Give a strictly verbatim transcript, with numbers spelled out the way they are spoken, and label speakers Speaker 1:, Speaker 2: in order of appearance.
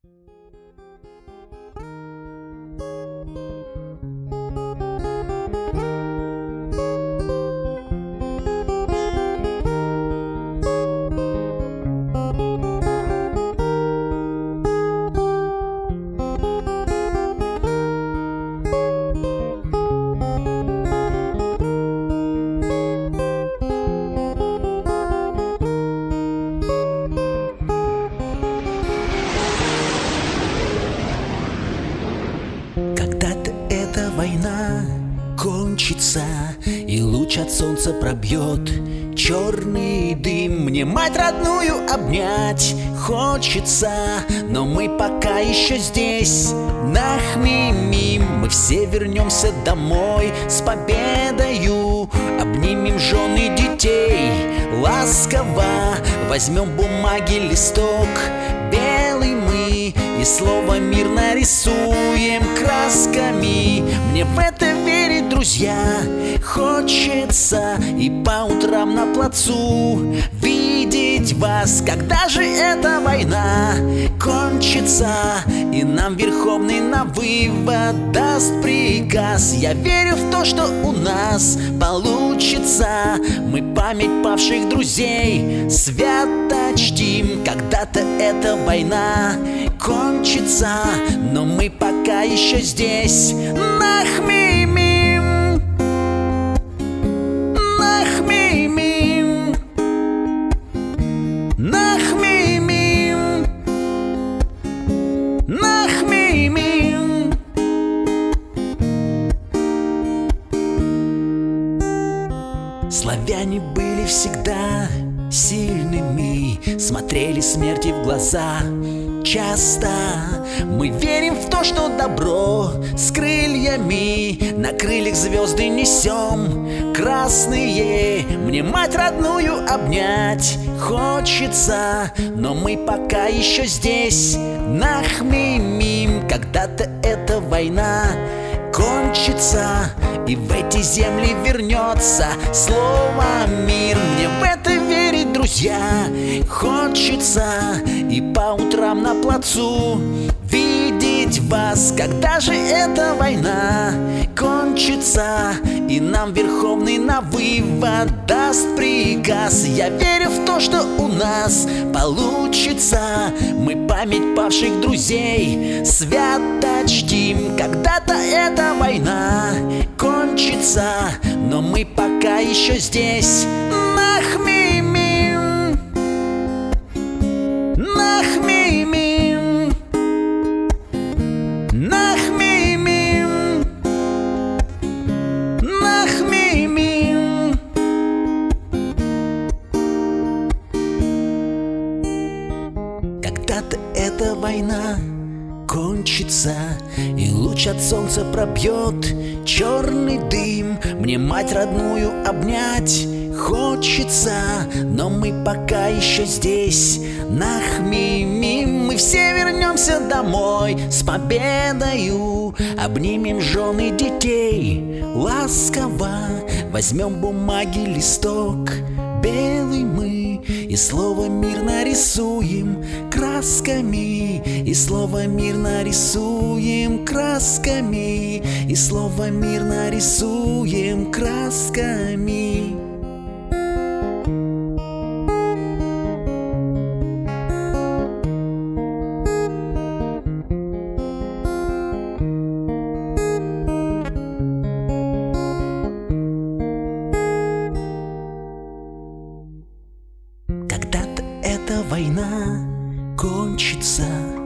Speaker 1: Когда-то эта война кончится, и луч от солнца пробьет черный дым. Мне мать родную обнять хочется, но мы пока еще здесь нахмимим. Мы все вернемся домой с победою, обнимем жен и детей ласково, возьмем бумаги листок белый мы и слово «мир» нарисуем красками. Мне в это верить, друзья, хочется, и по утрам на плацу видеть вас. Когда же эта война кончится, и нам Верховный на вывод даст приказ? Я верю в то, что у нас получится. Мы память павших друзей свято чтим. Когда-то эта война кончится, но мы пока еще здесь нахмимим, нахмимим, нахмимим, нахмимим. Славяне были всегда сильными, смотрели смерти в глаза часто. Мы верим в то, что добро с крыльями, на крыльях звезды несем красные. Мне мать родную обнять хочется, но мы пока еще здесь нахмимим. Когда-то эта война кончится, и в эти земли вернется слово «мир». Мне в это верить, друзья, хочется, и по утрам на плацу видеть вас. Когда же эта война кончится, и нам Верховный на вывод даст приказ? Я верю в то, что у нас получится. Мы память павших друзей свято чтим. Когда-то эта война кончится, но мы пока еще здесь нахмимим, нахмимим, нахмимим, нахмимим. Когда-то эта война кончится, и луч от солнца пробьет черный дым. Мне мать родную обнять хочется, но мы пока еще здесь нахмимим. Мы все вернемся домой с победою, обнимем жен и детей ласково, возьмем бумаги листок белый мы, и слово «мир» нарисуем красками, и слово «мир» нарисуем красками, и слово «мир» нарисуем красками. Когда-то эта война кончится,